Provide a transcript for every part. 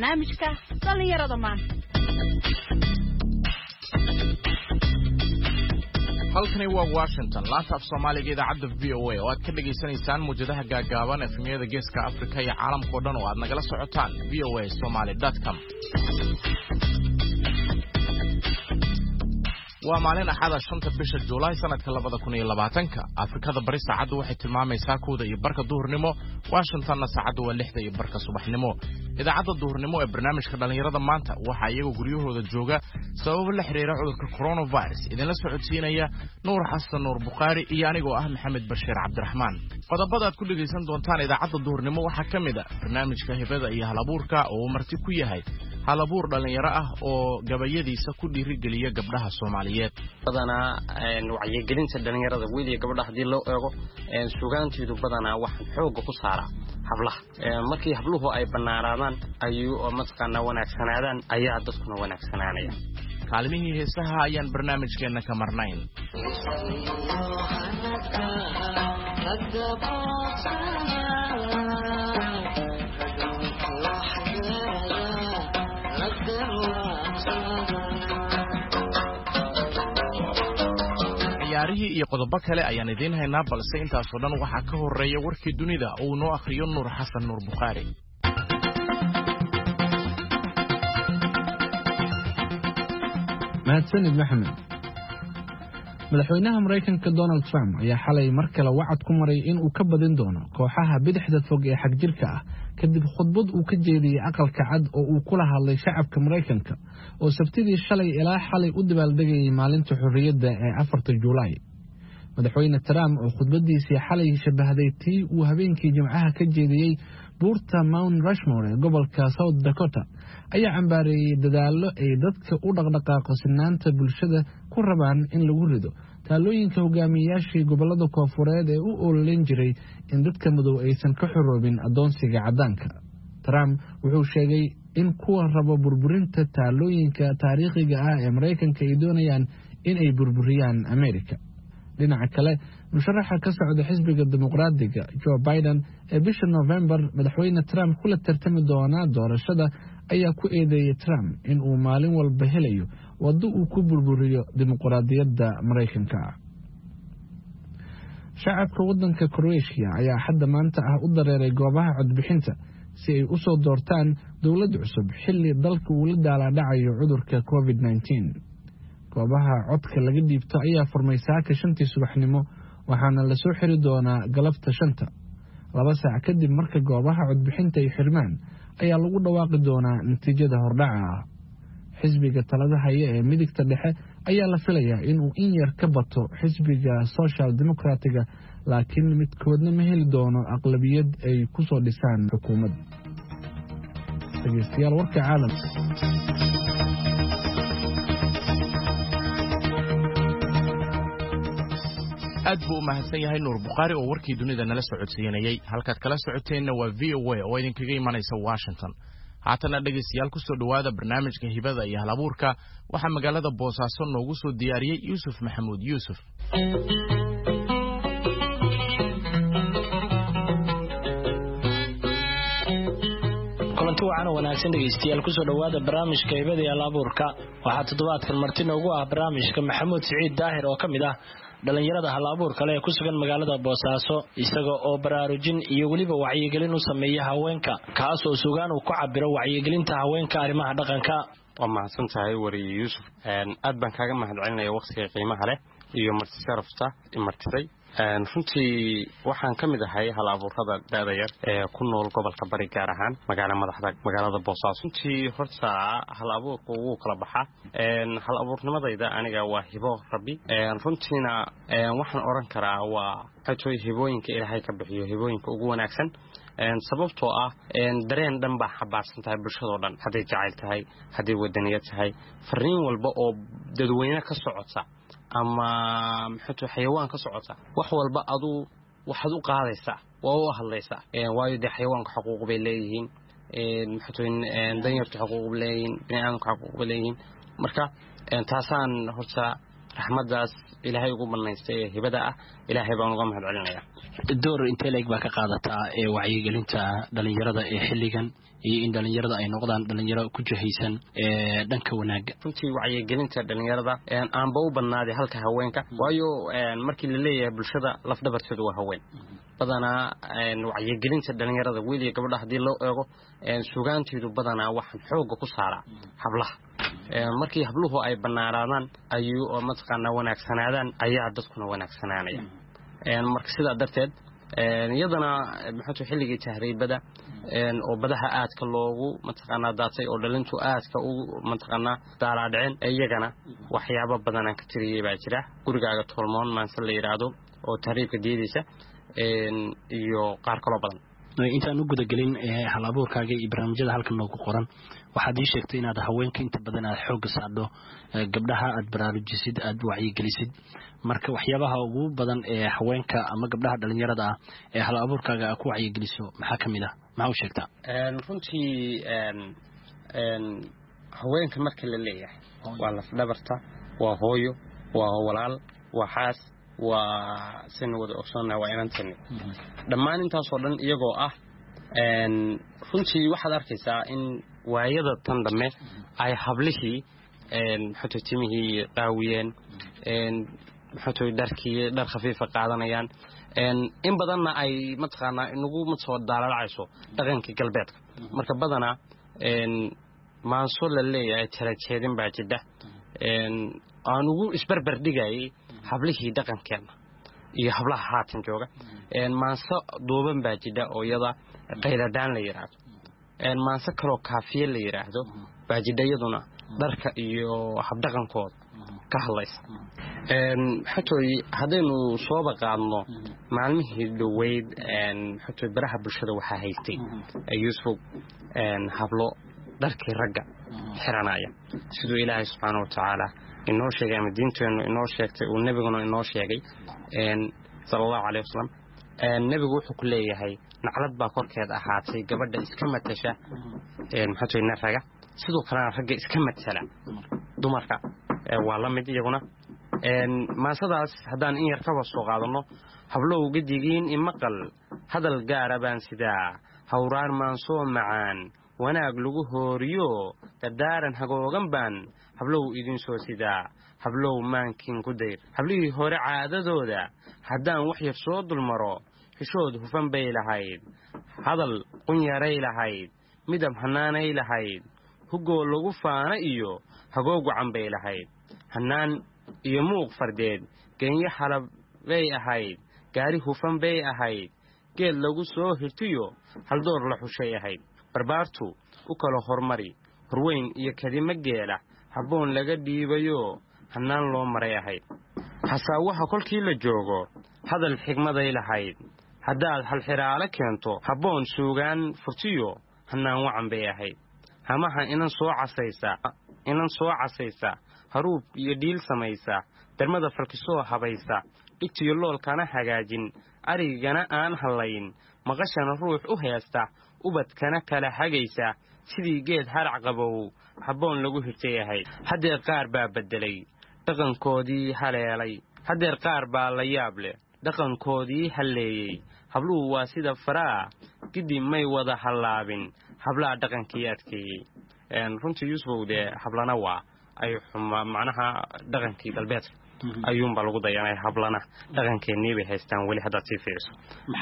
barnaamijka dhalinyarada maanta. halkani waa Washington laanta af Soomaaliga idaacadda VOA oo aad ka dhageysanaysaan muujadaha gaagaaban efemiyada Geeska Afrika iyo caalamka oo dhan oo aad nagala socotaan voasomali.com. waa maalin axada 5 bisha Juulaay sanadka 2020 Afrikada bari saacadu waxay tilmaamaysaa 1:00 duhurnimo Washingtonna saacadu waa 6:00 subaxnimo idaacadda duhurnimo ee barnaamijka dhalinyarada maanta waxa iyagu guryahooda jooga sabab la xiriira cudurka coronavirus idinla socodsiinaya Nuur Xasan Nuur Bukhari iyo anigoo ah Maxamed Bashiir Cabdiraxmaan qodobada aad ku dhageysan doontaan idaacadda duhurnimo waxa kamid ah barnaamijka hibada iyo halabuurka oo marti ku yahay halabuur dhalinyaro ah oo gabayadiisa ku dhiirigeliya gabdhaha Soomaaliyeed badana wacyigelinta dhalinyarada weliya gabdhaha hadii loo eego suugaantiidu badana waxaan xoog ku saaraa hablaha markii habluhu ay banaanadaan ayuu matqana wanaagsanaadaan ayaa dadkuna wanaagsanaanaya kaalmihii heesaha ayaan barnaamijkeena ka marnayn ciyaarihii iyo qodobo kale ayaan idin haynaa balse intaas oo dhan waxa ka horeeya warkii dunida oo noo akhriyo Nuur Xasan Nuur Bukhari mahadsanid Maxamed madaxweynaha Mareykanka Donald Trump ayaa xalay mar kale wacad ku maray in uu ka badin doono kooxaha bidixda fog ee xagjirka ah kadib khudbad uu ka jeediyay aqalka cad oo uu kula hadlay shacabka Mareykanka oo sabtidii shalay ilaa xalay u dabaaldegayay maalinta xorriyadda ee 4 Juulaay madaxweyne Trump oo khudbadiisii xalay shabahday tii uu habeenkii Jimcaha ka jeediyay buurta Mount Rushmore ee gobolka South Dakota ayaa cambaareeyay dadaallo ay dadka u dhaqdhaqaaqo sinaanta bulshada ku rabaan in lagu rido taalooyinka hogaamiyayaashii gobolada Koonfureed ee u ololeyn jiray in dadka madow aysan ka xoroobin adoonsiga cadaanka Trump wuxuu sheegay in kuwa rabo burburinta taalooyinka taariikhiga ah ee Mareykanka ay doonayaan in ay burburiyaan Amerika dhinaca kale musharaxa ka socda xisbiga dimuqraadiga Joe Biden ee bisha November madaxweyne Trump kula tartami doona doorashada ayaa ku eedeeyay Trump in uu maalin walba helayo wado uu ku burburiyo dimuqraadiyadda Mareykanka shacabka wadanka Croatia ayaa hadda maanta u dareeray goobaha codbixinta si ay u soo doortaan dawlad cusub xilli dalka uu la daalaa-dhacayo cudurka COVID-19 goobaha codka laga dhiibto ayaa furmay saaka 5 subaxnimo waxaana la soo xiri doonaa galabta 5 2 saac kadib marka goobaha codbixinta ay xirmaan ayaa lagu dhawaaqi doonaa natiijada hordhaca xisbiga talada haya ee midigta dhexe ayaa la filayaa inuu in yar ka bato xisbiga Social Democratic-ga laakiin midkoodna ma heli doono aqlabiyad ay ku soo dhisaan xukuumad dhageystayaal warka caalamka aad buu u mahadsan yahay Nuur Bukhari oo warkii dunida nala socodsiinayay halkaad kala socoteenna waa VOA oo idinkaga imanaysa Washington haatana dhageystayaal ku soo dhawaada barnaamijka hibada iyo halabuurka waxa magaalada Boosaaso noogu soo diyaariyay Yuusuf Maxamuud Yuusuf kulanti wacan wanaagsan dhageystayaal ku soo dhawaada barnaamijka hibada iyo halabuurka waxa toddobaadkan marti noogu ah barnaamijka Maxamuud Siciid Daahir oo kamid ah dhalinyarada halabuurka leh ku sugan magaalada Boosaaso isaga oo baraarujin iyo waliba wacyigelin u sameeya haweenka kaas oo suugaan uu ku cabiro wacyigelinta haweenka arrimaha dhaqanka waa mahadsan tahay wari Yuusuf aad baan kaaga mahadcelinayaa waqtiga qiimaha leh iyo marti sharafta martiday runtii waxaan kamid ahay halabuurada daada yar ee ku nool gobolka bari gaar ahaan magaalada Boosaaso runtii horta halabuurku uu kala baxa halabuurnimadayda aniga waa hibo rabbi runtiina waxaan oran karaa waa xatooy hibooyinka Ilaahay ka bixiyo hibooyinka ugu wanaagsan sababtoo ah dareen dhan baa xabaarsan tahay bulshada dhan haday jacayl tahay haday wadaniyad tahay fariin walba oo dadweyne ka socota ama maxay xayawaan ka socota wax walba adu waxaad u qaadaysaa waa u hadlaysaa waayo xayawaanka xuquuq bay leeyihiin maxay danyartu xuquuq bay leeyihiin bini'aadamku xuquuq bay leeyihiin marka taasaan horta raxmadaas ilaahay ugu banaystay hibada ah ilaahay baan uga mahad celinayaa door intee leeg baa ka qaadataa wacyigelinta dhalinyarada ee xilligan iyo in dhalinyarada ay noqdaan dhalinyaro ku jahaysan dhanka wanaaga runtii wacyigelinta dhalinyarada aanba u badnaaday halka haweenka waayo markii la leeyahay bulshada lafdhabarteedu waa haween badanaa wacyigelinta dhalinyarada wiil iyo gabadha haddii loo eego sugaanteedu badanaa waxaan xooga ku saaraa hablaha markii habluhu ay banaanaadaan ayuu mataqaanaa wanaagsanaadaan ayaa dadkuna wanaagsanaanaya marka sidaa darteed iyadana maxaa xilligii tahriibada oo badaha aadka loogu mataqaanaa daatay oo dhalintu aadka u mataqaanaa daalaadhiceen iyagana waxyaabo badan aan ka tiriyay baa jira gurigaaga tolmoon maanse la yiraahdo oo tahriibka diidaysa iyo qaar kaloo badan intaan u gudagelin hal abuurkaaga iyo barnaamijyada halkan noogu qoran waxaad ii sheegtay inaad haweenka inta badan aad xoogga saadho gabdhaha aad baraarujisid aad wacyigelisid marka waxyaabaha ugu badan ee haweenka ama gabdhaha dhalinyarada ah ee hal abuurkaaga aad ku wacyigeliso maxaa ka mid ah maxaa u sheegtaa runtii haweenka marka la leeyahay waa lafdhabarta waa hooyo waa walaal waa xaas waa sin wada ogsoonna waa inantani dhammaan intaasoo dhan iyagoo ah runtii waxaad arkaysaa in waayada tan dhamme ay hablihii maxaa timihii qaawiyeen maxaa dhar khafiifa qaadanayaan in badanna ay mataqaanaa inagu soo daalalacayso dhaqankii galbeedka marka badanaa maanso la leeyahay tala jeedin baa jidha aan ugu isbarbar dhigayay hablihii dhaqankeena iyo hablaha haatan jooga maanso duuban baa jidha oo iyada qayladaan la yiraahdo maanso kaloo kaafiye la yiraahdo baa jidha iyaduna dharka iyo habdhaqankooda ka hadlaysa xatooy haddaynu sooba qaadno maalmihii dhoweyd xatooy baraha bulshada waxaa haystay yuusuf hablo dharkii ragga xiranaya siduu ilaahay subxaana watacaala inoo sheegay ama diinteennu inoo sheegtay uu nebiguna inoo sheegay sala allahu calayh wasalam nebigu wuxuu ku leeyahay naclad baa korkeed ahaatay gabadha iska matasha maxaa nin raga sidoo kalena ragga iska matala dumarka waa la mid iyaguna maasadaas haddaan in yar kaba soo qaadano hablow gedigiin imaqal hadal gaara baan sidaa hawraan maansoo macaan wanaag lagu hooriyo dardaaran hagoogan baan hablow idin soo sidaa hablow maankin ku dayr hablihii hore caadadooda haddaan wax yar soo dulmaro xishood hufan bay lahayd hadal qunyaray lahayd midab hanaanay lahayd hugoo lagu faana iyo hagoog wacan bay lahayd hanaan iyo muuq fardeed geenyo xalab bay ahayd gaari hufan bay ahayd geed lagu soo hirtiyo haldoor la xushay ahayd barbaartu u kala hormari horweyn iyo kadimo geela habboon laga dhiibayo hanaan loo maray ahayd hasaawaha kolkii la joogo hadal xigmaday lahayd haddaad halxiraalo keento habboon suugaan furtiyo hanaan wacan bay ahayd hamaha inan soo casaysa haruub iyo dhiil samaysa darmada falkisoo habaysa dhigtiyo loolkana hagaajin arigana aan hallayn maqashana ruux u heesta ubadkana kala hagaysa sidii geed harac qabow habboon lagu hirtay ahayd haddeer qaar baa beddelay dhaqankoodii haleelay haddeer qaar baa la yaab leh dhaqankoodii halleeyey habluhu waa sida faraa gidib may wada hallaabin hablaha dhaqankii adkeeyey runtii yuusufow dee hablana waa ay macnaha dhaqankii galbeedka ayuunbaa lagu dayanay hablana dhaqankeennii bay haystaan weli haddaad sii fiiriso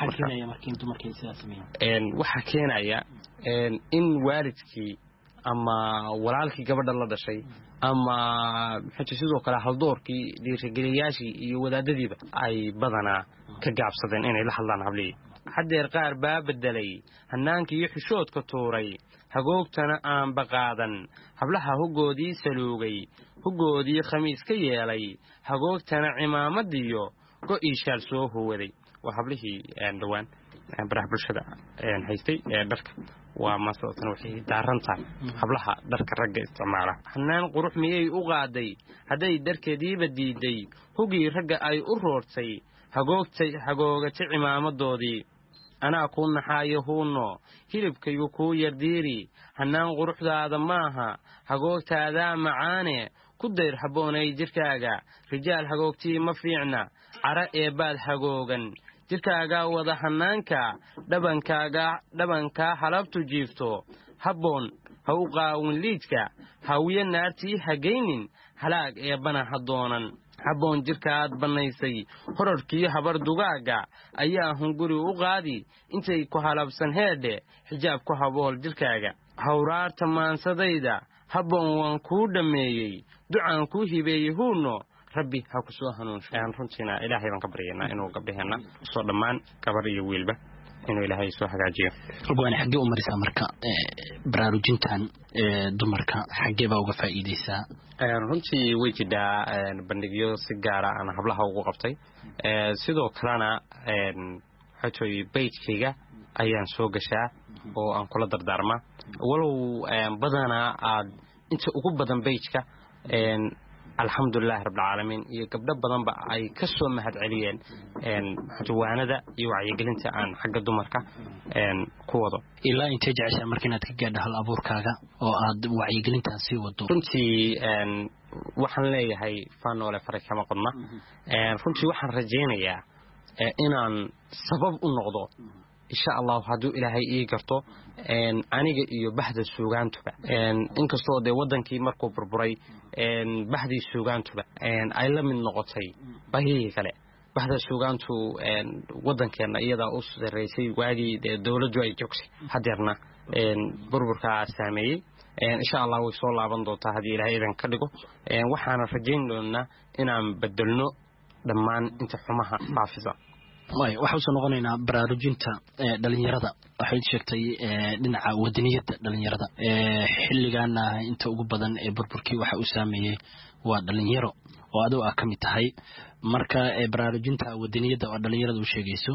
waxaa keenaya in waalidkii ama walaalkii gabadha la dhashay ama sidoo kale haldoorkii dhiirigeliyaashii iyo wadaadadiiba ay badanaa ka gaabsadeen inay la hadlaan hablihii haddeer qaar baa beddelay hannaankii iyo xishoodka tuuray hagoogtana aanba qaadan hablaha huggoodii saluugay huggoodii khamiis ka yeelay hagoogtana cimaamadiyo go'ii shaal soo huwaday waa hablihii dhowaan baraha bulshada haystay dharka waa maasatan waxay daaran tahay hablaha dharka ragga isticmaala hanaan qurux miyay u qaaday hadday dharkeediiba diiday hugii ragga ay u roortay hagoogatay cimaamadoodii anaa kuu naxaayo huunno hilibkaygu kuu yardiiri hanaan quruxdaada maaha hagoogtaadaa macaane ku dayr habboonay jirkaaga rijaal hagoogtii ma fiicna cara eebbaad hagoogan jirkaaga wada hanaanka dhabankaa halabtu jiifto habboon ha u qaawin liidka hawiye naartii hagaynin halaag eebbana ha doonan habboon jirkaaad bannaysay horarkiyo habar dugaaga ayaa hunguri u qaadi intay ku halabsan heedhe xijaab ku habool jirkaaga hawraarta maansadayda habboon waan kuu dhammeeyey ducaan kuu hibeeyey huurno rabbi ha ku soo hanuunsho runtiina ilaahay baan ka baryaynaa inuu gabdhaheenna soo dhammaan gabar iyo wiilba inuu ilaahay soo hagaajiyo go'aan xaggee u marisaa marka baraarujintan dumarka xaggee baa uga faa'iideysaa runtii way jidhaa bandhigyo si gaara aan hablaha ugu qabtay sidoo kalena xotooy beydkayga ayaan soo gashaa oo aan kula dardaarmaa walow badanaa aad inta ugu badan beydka alxamdulilahi rabbilcaalamiin iyo gabdho badanba ay ka soo mahad celiyeen xutwaanada iyo wacyigelinta aan xagga dumarka ku wado ilaa intee jeceshaa marka inaad ka gaadho hal abuurkaaga oo aad wacyigelintaan sii wado runtii waxaan leeyahay faanoole faray kama qodna runtii waxaan rajaynayaa inaan sabab u noqdo insha allahu hadduu ilaahay ii garto aniga iyo bahda suugaantuba inkastoo dee wadankii markuu burburay bahdii suugaantuba ay la mid noqotay bahihii kale bahda suugaantu wadankeenna iyadaa u sarraysay waagii dee dowladdu ay joogtay hadeerna burburkaa saameeyey insha allah way soo laaban doontaa haddii ilaahay idan ka dhigo waxaana rajayn doonaa inaan bedelno dhammaan inta xumaha faafisa waxa usoo noqonaynaa baraarujinta dhalinyarada waxayd sheegtay dhinaca wadaniyadda dhalinyarada xilligaana inta ugu badan ee burburkii waxa uu saameeyey waa dhalinyaro oo adigo ah ka mid tahay marka baraarujinta wadaniyadda oo dhalinyarada u sheegayso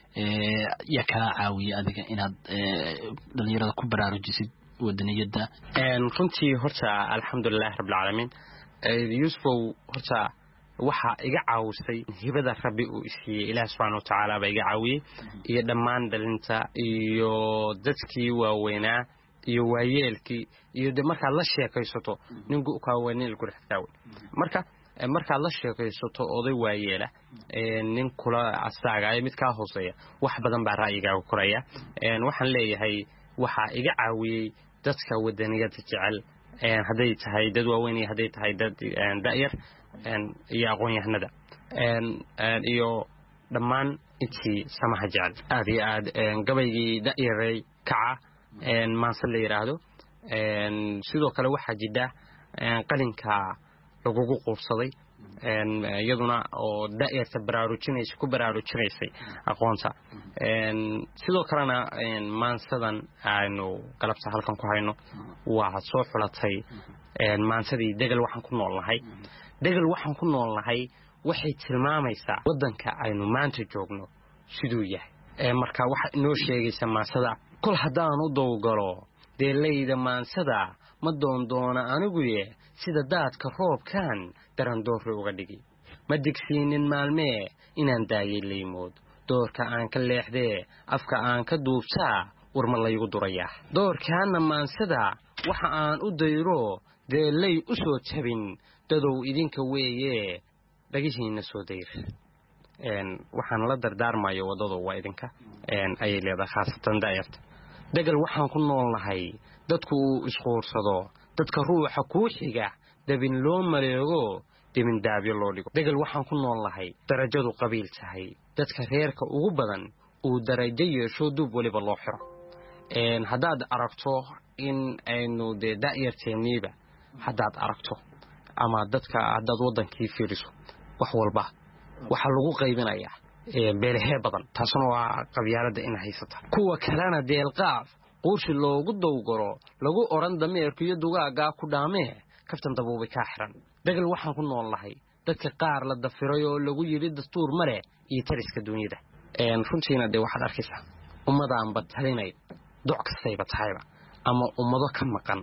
yaa kaa caawiya adiga inaad dhalinyarada ku baraarujisid wadaniyadda runtii horta alxamdulilahi rabbilcaalamiin yuusufow horta waxaa iga caawisay hibada rabbi uu isiiyey ilaah subxaana watacaala baa iga caawiyey iyo dhammaan dhalinta iyo dadkii waaweynaa iyo waayeelkii iyo de markaad la sheekaysato ninku kaaweynil gurixtaawe markaad la sheekaysato oday waayeela nin kula asaaga mid kaa hooseeya wax badan baa ra'yigaaga koraya waxaan leeyahay waxaa iga caawiyey dadka wadaniyada jecel hadday tahay dad waaweyn iyo hadday tahay dad da'yar iyo aqoon-yahanada iyo dhammaan intii samaha jecel aad iyo aad gabaygii da'yaray kaca maanse la yidhaahdo sidoo kale waxaa jidha qalinka lagugu quubsaday iyaduna oo da'yarta ku baraarujinaysay aqoonta sidoo kalena maansadan aynu galabta halkan ku hayno waa soo xulatay maansadii degal waxaan ku noolnahay degal waxaan ku noolnahay waxay tilmaamaysaa waddanka aynu maanta joogno siduu yahay marka waxa inoo sheegaysa maansada kol haddaan u dowgalo deelayda maansada ma doondoona aniguye sida daadka roobkan darandoorri uga dhigi ma digsiinin maalmee inaan daayay laymood doorka aan ka leexdee afka aan ka duubtaa warma laygu durayaa doorkaana maansada waxa aan u dayro deelay u soo jabin dadow idinka weeye dhagihiinna soo dayr waxaan la dardaarmayo waddadu waa idinka ayay leedahay khaasatan da'yarta degal waxaan ku noolnahay dadku uu isquursado dadka ruuxa kuu xiga dabin loo maleego dimindaabyo loo dhigo degal waxaan ku noolnahay darajadu qabiil tahay dadka reerka ugu badan uu darajo yeesho duub weliba loo xiro haddaad aragto in aynu dee da'yarteenniiba haddaad aragto ama dadka haddaad waddankii fiiriso wax walba waxaa lagu qaybinayaa beelahee badan taasuna waa qabyaaladda in haysata kuwa kalena deelqaaf quurshi loogu dowgaro lagu odhan dameerku iyo dugaaggaa ku dhaamee kaftan dabuubay kaa xiran degal waxaan ku noolnahay dadka qaar la dafiray oo lagu yidhi dastuur ma leh iyo taliska duunyada runtiina dee waxaad arkaysaa ummadaanba talinayd doc kastayba tahayba ama ummado ka maqan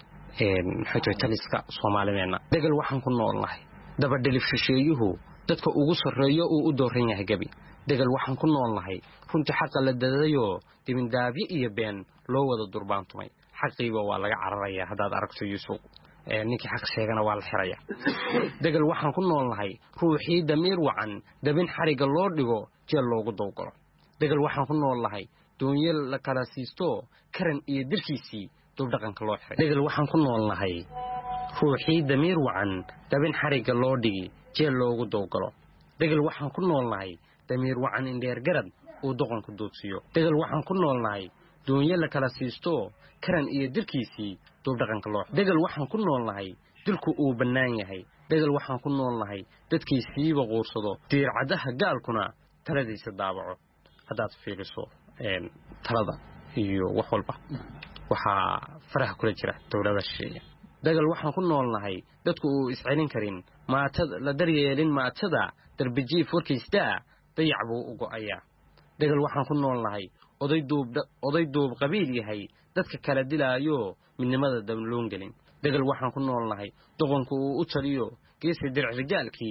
taliska soomaalideenna degal waxaan ku noolnahay dabadhelif shisheeyuhu dadka ugu sarreeyo uu u dooran yahay gebi degal waxaan ku noolnahay runtii xaqa la dadayoo dimindaabyo iyo been loo wada durbaantumay xaqiiba waa laga cararayaa haddaad aragto yuusuf ninkii xaq sheegana waa la xirayaa degal waxaan ku noolnahay ruuxii damiir wacan dabin xariga loo dhigo jeel loogu dawgalo degal waxaan ku noolnahay doonyo la kala siisto karan iyo dirkiisii dubdhaqanka loo xiray degal waxaan ku noolnahay ruuxii damiir wacan dabin xariga loo dhigi jeel loogu dawgalo degal waxaan ku noolnahay damiir wacan indheer garad uu doqonku doodsiyo degal waxaan ku noolnahay doonyo la kala siisto karan iyo dirkiisii dubdhaqanka loo degal waxaan ku noolnahay dilku uu bannaan yahay degal waxaan ku noolnahay dadkiisiiba quursado diircadaha gaalkuna taladiisa daabaco haddaad fiiriso talada iyo wax walba waxaa faraha kula jira dowlada shisheeye degal waxaan ku noolnahay dadku uu iscelin karin maatada la daryeelin maatada darbijiif warkiistaa dayac buu u go'ayaa degal waxaan ku noolnahay oday duub qabiil yahay dadka kala dilaayo midnimada dabloon gelin degal waxaan ku noolnahay doqonku uu u taliyo geesi dirc rijaalkii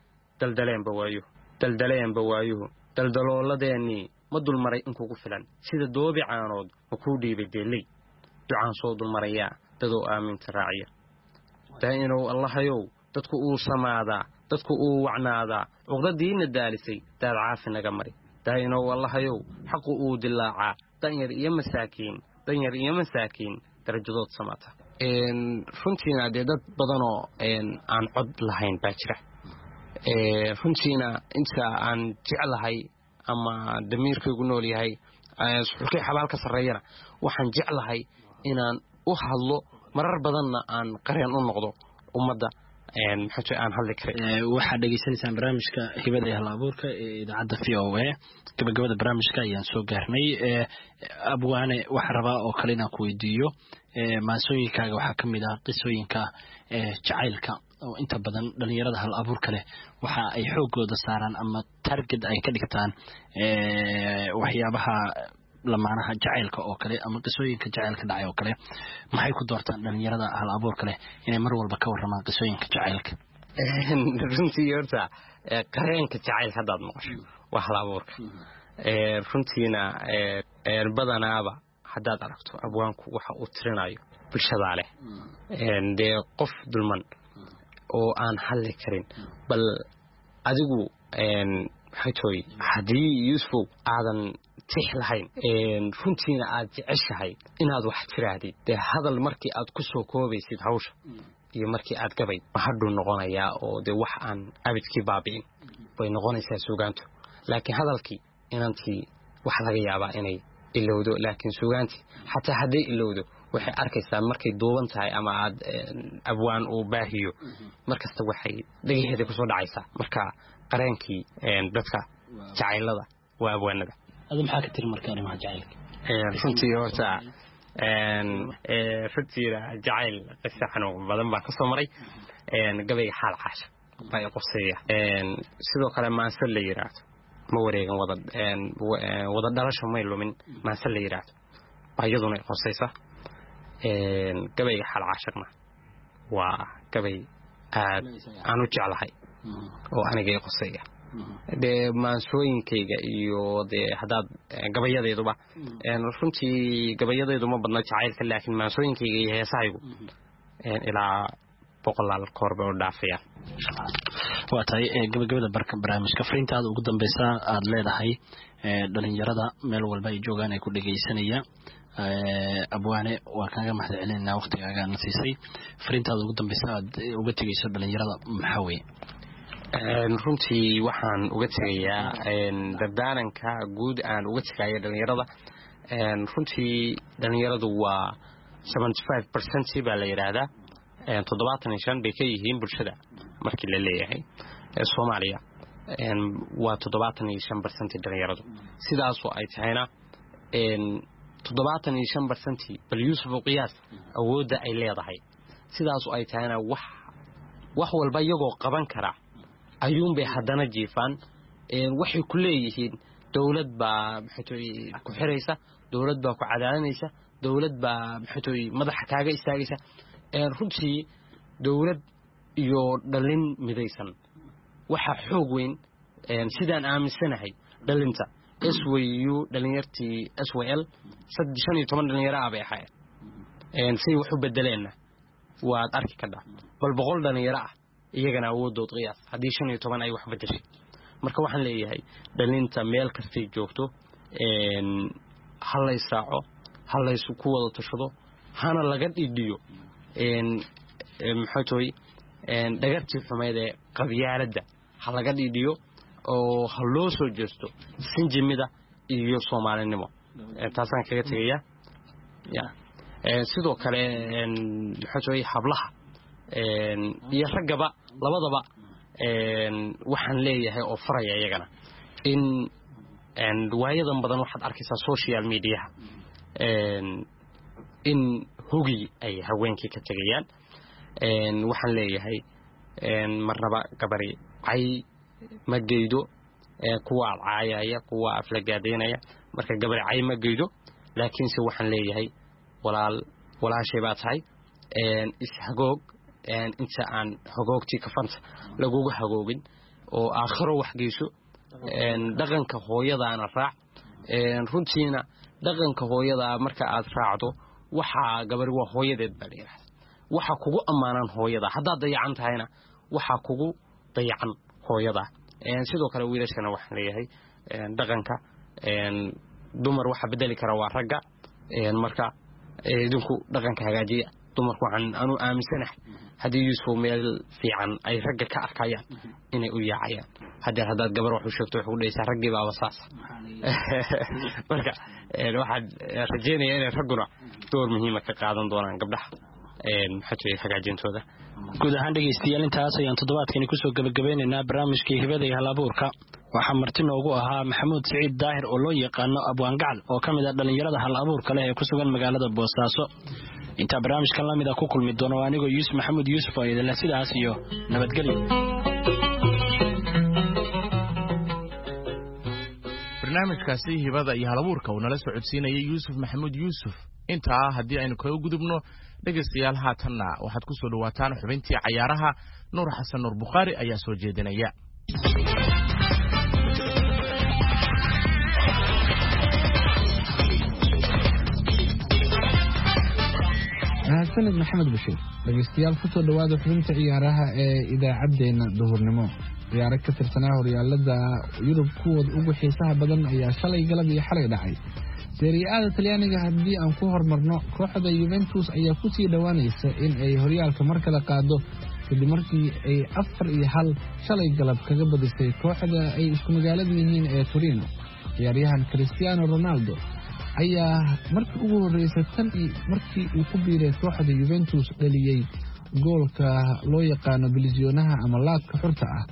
daldaleenba waayuhu daldalooladeenii ma dulmaray in kugu filan sida doobi caanood ma kuu dhiibay deelley ducaan soo dulmarayaa dadoo aaminta raaciya daa'inow allahayow dadku uu samaadaa dadku uu wacnaadaa cuqdadiina daalisay daad caafi naga mari daa'inow allahayow xaqu uu dilaacaa danyar iyo masaakiin darajadood samaata runtiina dee dad badanoo aan cod lahayn baa jira runtiina inta aan jeclahay ama damiirkaygu nool yahay xulkay xabaal ka sarreeyana waxaan jeclahay inaan u hadlo marar badanna aan qareen u noqdo ummadda aan hadli karin waxaad dhegaysanaysaan barnaamijka hibada iyo hal-abuurka ee idaacadda v o a gabagabada barnaamijka ayaan soo gaarnay abwaane waxaa rabaa oo kale inaan ku weydiiyo maansooyinkaaga waxaa ka mid ah qisooyinka jacaylka oo inta badan dhalinyarada hal-abuurka leh waxa ay xoogooda saaraan ama target ay ka dhigtaan waxyaabaha lamaanaha jacaylka oo kale ama qisooyinka jacaylka dhacay oo kale maxay ku doortaan dhalinyarada hal-abuurka leh inay mar walba ka warramaan qisooyinka jacaylka runtii horta qareenka jacayl haddaad maqasho waa hal-abuurka runtiina badanaaba haddaad aragto abwaanku waxa uu tirinayo bulshadaa leh dee qof dulman oo aan hadli karin bal adigu waxaytoy haddii yuusufow aadan tix lahayn runtiina aad jeceshahay inaad wax tiraahdid dee hadal markii aad ku soo koobaysid hawsha iyo markii aad gabay hadhuu noqonayaa oo dee wax aan abidkii baabi'in bay noqonaysaa suugaantu laakiin hadalkii inantii wax laga yaabaa inay ilowdo laakiin suugaantii xataa hadday ilowdo waxay arkaysaa markay duuban tahay ama aad abwaan uu baahiyo markasta waxay dhagaheeda kusoo dhacaysaa marka qareenkii dadka jacaylada waa abwaanada adu maxaa ka tiri marka arrimaha jacaylka runtii horta runtiina jacayl qisa xanuun badan baan ka soo maray gabayga xaal caasha baa i qoseeya sidoo kale maanse la yidhaahdo ma wareegan wada dhalasho may lumin maanse la yidhaahdo baa iyaduna i qosaysa gabayga xaal caashaqna waa gabay aad aan u jeclahay oo aniga i qoseeya dee maansooyinkayga iyo dee haddaad gabayadeeduba runtii gabayadeedu ma badna jacaylka laakiin maansooyinkayga iyo heesahaygu ilaa 100 koor bay u dhaafayaan waa tahay gabagabada barnaamijka fariintaada ugu dambeysa aad leedahay dhalinyarada meel walba ay joogaan ay ku dhegaysanayaan abwaane waa kaaga mahad celinayna waqtigaaga na siisay fariintaada ugu dambeysa aad uga tegayso dhalinyarada maxaa weeye runtii waxaan uga tegayaa dardaaranka guud aan uga tegayo dhalinyarada runtii dhalinyaradu waa 75% baa la yidhaahdaa 75 bay ka yihiin bulshada markii la leeyahay Soomaaliya waa 75% dhalinyaradu sidaasoo ay tahayna 75% bal Yuusuf qiyaas awoodda ay leedahay sidaasoo ay tahayna wax walba iyagoo qaban kara ayuun bay haddana jiifaan waxay ku leeyihiin dawlad baa maxay ku xiraysa dawlad baa ku cadaalanaysa dawlad baa maxay madaxa kaaga istaagaysa runtii dawlad iyo dhalin midaysan waxa xoog weyn sidaan aaminsanahay dhalinta SWU dhalinyartii SWL 15 dhalinyaro ah bay ahaayeen say wax u bedeleenna waad arki kadhaa bal 100 dhalinyaro ah iyagana awoodood qiyaas haddii 15 ay wax bedeshay marka waxaan leeyahay dhalinta meel kastay joogto hal la israaco hal la isku wada tashado hana laga dhidhiyo maxay tahay dhagartii xumeed ee qabyaaladda ha laga dhidhiyo oo ha loo soo jeesto sinjimida iyo Soomaalinimo taasaan kaga tagaya sidoo kale maxay tahay hablaha iyo ragaba labadaba waxaan leeyahay oo faraya iyagana in waayadan badan waxaad arkaysaa social media in hogi ay haweenkii ka tagayaan waxaan leeyahay marnaba gabari ay ma geedo kuwa caayaya kuwa aflagaadeynaya marka gabari ay ma geedo laakiin se waxaan leeyahay walaashay baa tahay ishagoog inta aan hagoogtii kafanta laguga hagoogin oo aakhiro wax geyso dhaqanka hooyadaana raac runtiina dhaqanka hooyada marka aad raacdo waxa gabari waa hooyadeed baa leeyahay waxa kugu amaanan hooyada hadda dayacan tahayna waxa kugu dayacan hooyada sidoo kale wiilashana waxaan leeyahay dhaqanka dumar waxa bedeli kara waa ragga marka idinku dhaqanka hagaajiya dumarku waxaan anu aaminsanahay haddii Yuusuf meel fiican ay ragga ka arkayaan inay u yaacayaan haddaad gabar wax u sheegto wax u dhaysaa raggii baa wasaas marka waxaan rajeynayaa inay ragguna door muhiim ah ka qaadan doonaan gabdhaha maxay hagaajintooda guud ahaan dhageystayaal intaas ayaan toddobaadkani kusoo gabagabeynaynaa barnaamijkii hibada iyo hal-abuurka waxaa marti noogu ahaa Maxamuud Siciid Daahir oo loo yaqaano Abwaan Gacal oo ka mid ah dhalinyarada hal-abuurka leh ee ku sugan magaalada Boosaaso inta barnaamijkan la mid ah ku kulmi doono anigoo Yuusuf Maxamuud Yuusuf oo idin sidaas iyo nabadgelyo barnaamijkaasi hibada iyo hal-abuurka uu nala socodsiinayay Yuusuf Maxamuud Yuusuf intaa haddii aynu kaga gudubno dhageystayaal haatanna waxaad ku soo dhawaataan xubintii cayaaraha Nuur Xasan Nuur Bukhari ayaa soo jeedinaya mahadsanid maxamed bashiir dhageystayaal ku soo dhawaada xubinta ciyaaraha ee idaacadeena duhurnimo ciyaaro ka tirsanaa horyaalada Yurub kuwooda ugu xiisaha badan ayaa shalay galab iyo xalay dhacay Serie A Talyaaniga haddii aan ku hormarno kooxda Juventus ayaa ku sii dhawaanaysa in ay horyaalka mar kale qaado kadib markii ay 4-1 shalay galab kaga badisay kooxda ay isku magaalada yihiin ee Torino ciyaaryahan Cristiano Ronaldo ayaa markii ugu horeysay tan markii uu ku biiray kooxda Juventus dhaliyay goolka loo yaqaan bilizionaha ama laadka xurta ah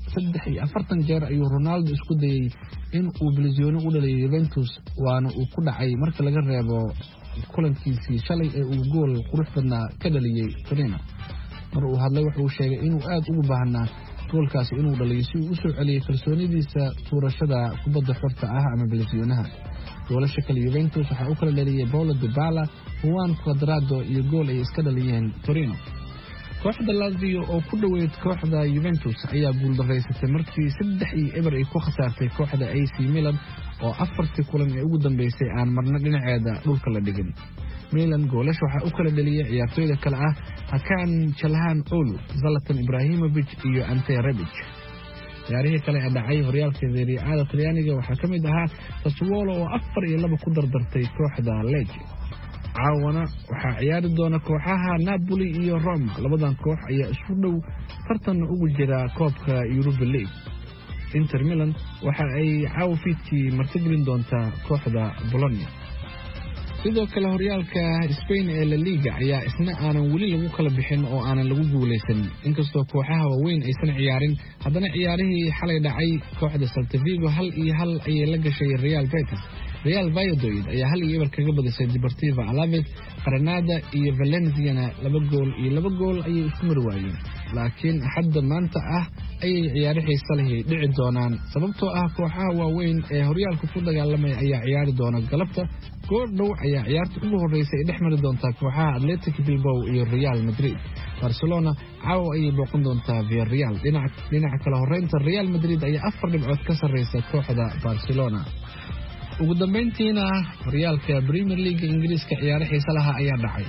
43 jeer ayuu Ronaldo isku dayay in uu biliziono u dhaliyo Juventus waana uu ku dhacay marka laga reebo kulankiisii shalay ee uu gool qurux badnaa ka dhaliyay Torino mar uu hadlay wuxuu sheegay inuu aad ugu baahnaa goolkaas inuu dhaliyo si uu u soo celiyay kalsoonidiisa tuurashada kubadda xurta ah ama bilizionaha goolasha kale Juventus waxa uu kala dhaliyay Paulo Dybala Juan Cuadrado iyo gool ay iska dhaliyeen Torino kooxda Lazio oo ku dhaweyd kooxda Juventus ayaa guul dareysatay markii 3-0 ay ku khasaartay kooxda AC Milan oo 4 kulan ee ugu dambeysay aan marna dhinaceeda dhulka la dhigin Milan goolasha waxa uu kala dhaliyay ciyaartooyda kale ah Hakan Çalhanoğlu Zlatan Ibrahimovic iyo Ante Rebic ciyaarihii kale ee dhacay horyaalka Serie A Talyaaniga waxaa ka mid ahaa Sassuolo oo 4-2 ku dardartay kooxda Lecce caawana waxaa ciyaari doona kooxaha Napoli iyo Roma labadan koox ayaa isku dhow tartan ugu jira koobka Europa League Inter Milan waxa ay caawfiidkii martigelin doontaa kooxda Bologna sidoo kale horyaalka Spain ee La Liga ayaa isna aanan weli lagu kala bixin oo aanan lagu guuleysan inkastoo kooxaha waaweyn aysan ciyaarin haddana ciyaarihii xalay dhacay kooxda Celta Vigo 1-1 ayay la gashay Real Betis Real Valladolid ayaa 1-0 kaga badisay Deportivo Alaves Granada iyo Valencia 2 gool ayay isku marwaayeen laakiin hadda maanta ah ayay ciyaarihii salihii dhici doonaan sababtoo ah kooxaha waaweyn ee horyaalka ku dagaalamay ayaa ciyaari doona galabta goor dhow ayaa ciyaarta ugu horeysay ay dhexmari doontaa kooxaha Athletic Bilbao iyo Real Madrid Barcelona caawa ayay booqan doontaa Villarreal dhinaca kale horeynta Real Madrid ayaa 4 dhibcood ka sareysa kooxda Barcelona ugu dambeyntiina horyaalka Premier League Ingiriiska ciyaaro xiiso laha ayaa dhacay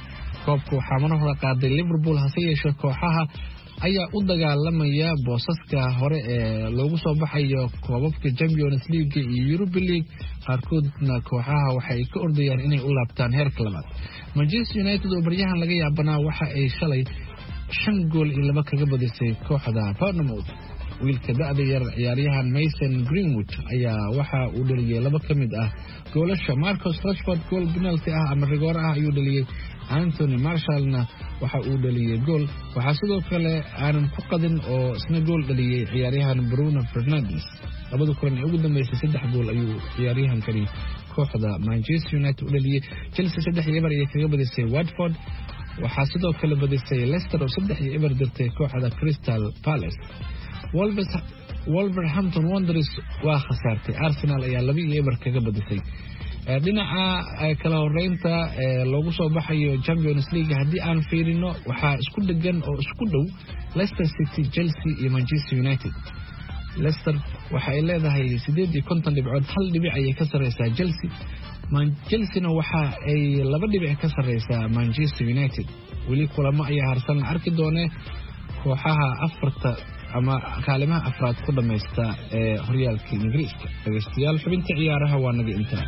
koobka waxaa mar hore qaaday Liverpool hase yeeshee kooxaha ayaa u dagaalamaya boosaska hore ee loogu soo baxayo koobabka Champions League iyo Europa League qaarkoodna kooxaha waxay ka ordayaan inay u laabtaan heerka labaad. Manchester United oo baryahan laga yaabana waxa ay shalay 5 gool iyo 2 kaga badisay kooxda Bournemouth. wiilka da'da yar ciyaaryahan Mason Greenwood ayaa waxa uu dhaliyay 2 kamid ah goolasha. Marcus Rashford gool penalty ah ama rigoor ah ayuu dhaliyay. Anthony Martialna waxa uu dhaliyay gool. Waxa sidoo kale aanan ku qadin oo isna gool dhaliyay ciyaaryahan Bruno Fernandes. labada kulan ee ugu dambeysay 3 gool ayuu ciyaaryahan kani kooxda Manchester United u dhaliyay. Chelsea 3-2 ayay kaga badisay Watford. waxaa sidoo kale badisay Leicester oo 3-2 dirtay kooxda Crystal Palace. Wolverhampton Wanderers waa khasaartay. Arsenal ayaa 2-2 kaga badisay. dhinaca kala horeynta loogu soo baxayo Champions League haddii aan fiirino waxaa isku dhagan oo isku dhow Leicester City, Chelsea iyo Manchester United. Leicester waxa ay leedahay 58 dhibcood, 1 dhibic ayay ka sareysaa Chelsea. Chelsea waxa ay 2 dhibic ka sareysaa Manchester United. weli kulamo ayaa harsan arki doonee kooxaha afarta ama kaalimaha afraad ku dhameysta ee horyaalka Ingiriiska. Dhageystayaal xubinta ciyaaraha waa naga intaa.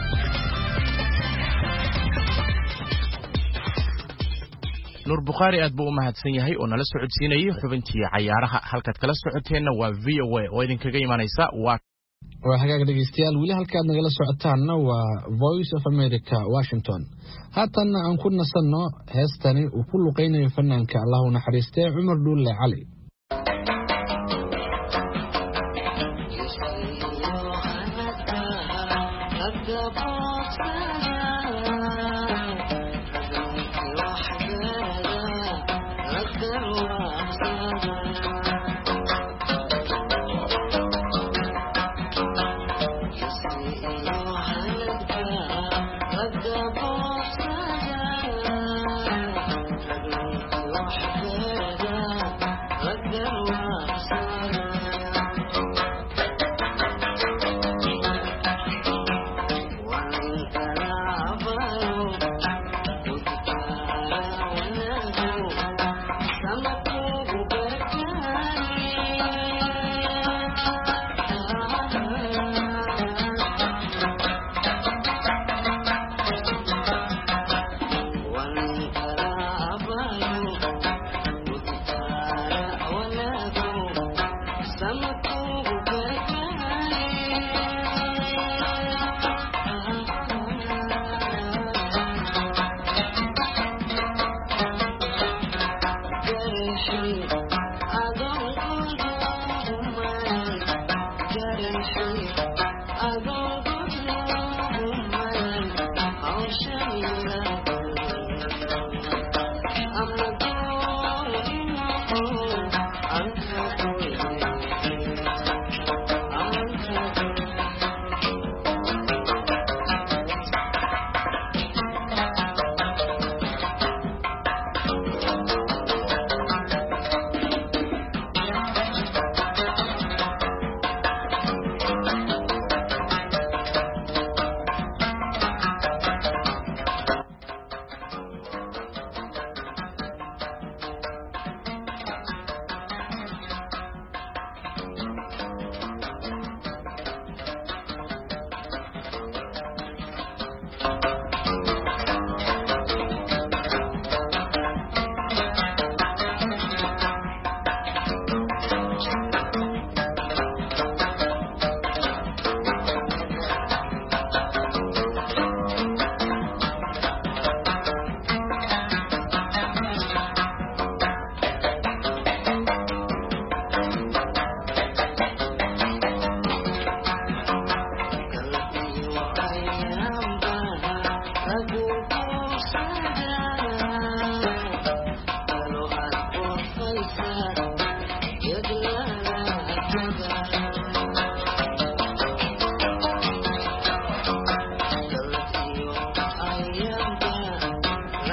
Nur Bukhari aad buu u mahadsan yahay oo nala socodsiinayay xubintii ciyaaraha. halkaad kala socoteena waa VOA oo idinkaga imanaysa waa hagaag dhageystayaal weli halkaad nagala socotaanna waa Voice of America Washington. haatanna aan ku nasanno heestani uu ku luqeynayo fanaanka Allahu naxariistay Cumar Dhulle Cali.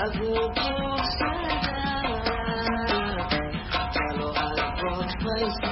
Place